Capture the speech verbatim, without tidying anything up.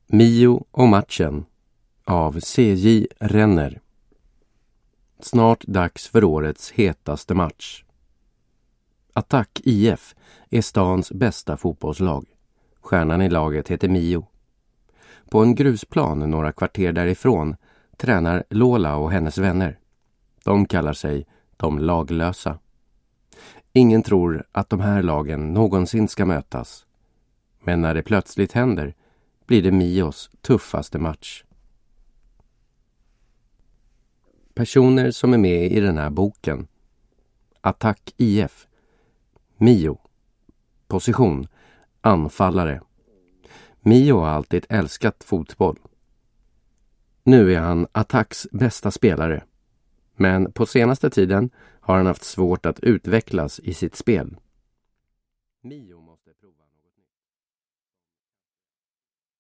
Mio och matchen av C J Renner. Snart dags för årets hetaste match. Attack I F är stans bästa fotbollslag. Stjärnan i laget heter Mio. På en grusplan några kvarter därifrån tränar Lola och hennes vänner. De kallar sig de laglösa. Ingen tror att de här lagen någonsin ska mötas. Men när det plötsligt händer blir det Mios tuffaste match. Personer som är med i den här boken. Attack I F. Mio. Position. Anfallare. Mio har alltid älskat fotboll. Nu är han Attacks bästa spelare. Men på senaste tiden har han haft svårt att utvecklas i sitt spel. Mio